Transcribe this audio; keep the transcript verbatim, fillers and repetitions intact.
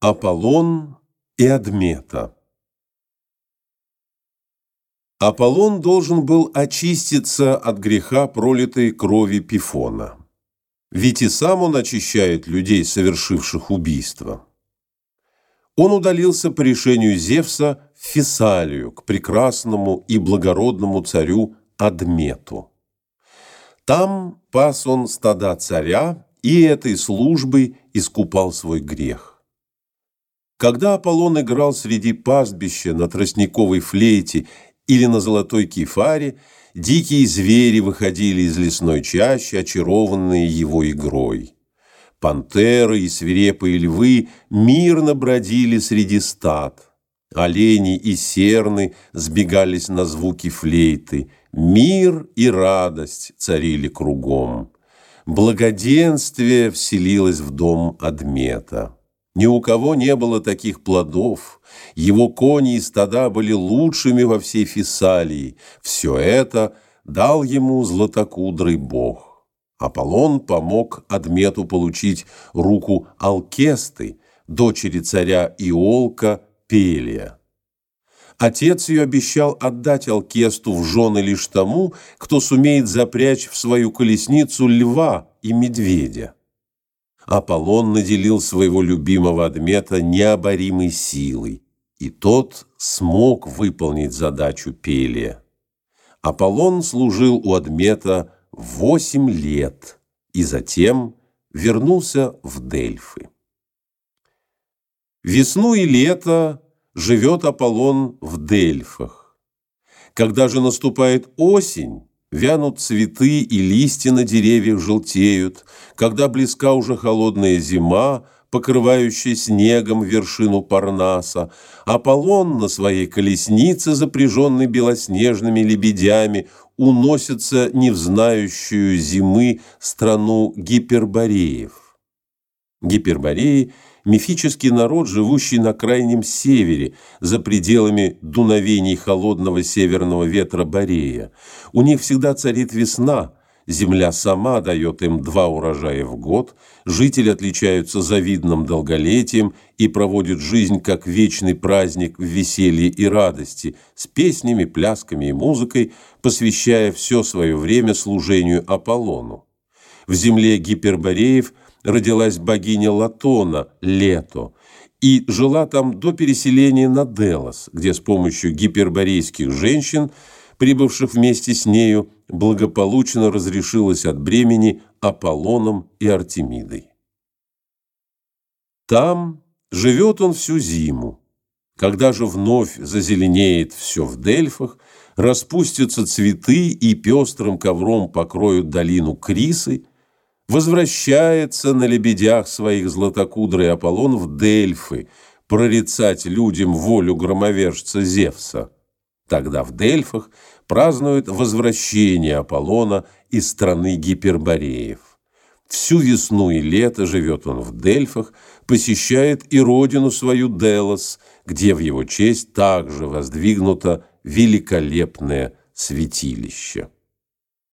Аполлон и Адмета. Аполлон должен был очиститься от греха пролитой крови Пифона. Ведь и сам он очищает людей, совершивших убийство. Он удалился по решению Зевса в Фессалию, к прекрасному и благородному царю Адмету. Там пас он стада царя и этой службой искупал свой грех. Когда Аполлон играл среди пастбища на тростниковой флейте или на золотой кефаре, дикие звери выходили из лесной чащи, очарованные его игрой. Пантеры и свирепые львы мирно бродили среди стад. Олени и серны сбегались на звуки флейты. Мир и радость царили кругом. Благоденствие вселилось в дом Адмета. Ни у кого не было таких плодов. Его кони и стада были лучшими во всей Фессалии. Все это дал ему златокудрый бог. Аполлон помог Адмету получить руку Алкесты, дочери царя Иолка Пелия. Отец ее обещал отдать Алкесту в жены лишь тому, кто сумеет запрячь в свою колесницу льва и медведя. Аполлон наделил своего любимого Адмета необоримой силой, и тот смог выполнить задачу Пелия. Аполлон служил у Адмета восемь лет и затем вернулся в Дельфы. Весну и лето живет Аполлон в Дельфах. Когда же наступает осень, вянут цветы и листья на деревьях желтеют, когда близка уже холодная зима, покрывающая снегом вершину Парнаса, Аполлон на своей колеснице, запряженной белоснежными лебедями, уносится не в знающую зимы страну гипербореев. Гипербореи – мифический народ, живущий на крайнем севере, за пределами дуновений холодного северного ветра Борея. У них всегда царит весна, земля сама дает им два урожая в год, жители отличаются завидным долголетием и проводят жизнь как вечный праздник в веселье и радости, с песнями, плясками и музыкой, посвящая все свое время служению Аполлону. В земле гипербореев родилась богиня Латона, Лето, и жила там до переселения на Делос, где с помощью гиперборейских женщин, прибывших вместе с нею, благополучно разрешилась от бремени Аполлоном и Артемидой. Там живет он всю зиму. Когда же вновь зазеленеет все в Дельфах, распустятся цветы и пестрым ковром покроют долину Крисы, возвращается на лебедях своих златокудрый Аполлон в Дельфы, прорицать людям волю громовержца Зевса. Тогда в Дельфах празднуют возвращение Аполлона из страны гипербореев. Всю весну и лето живет он в Дельфах, посещает и родину свою Делос, где в его честь также воздвигнуто великолепное святилище.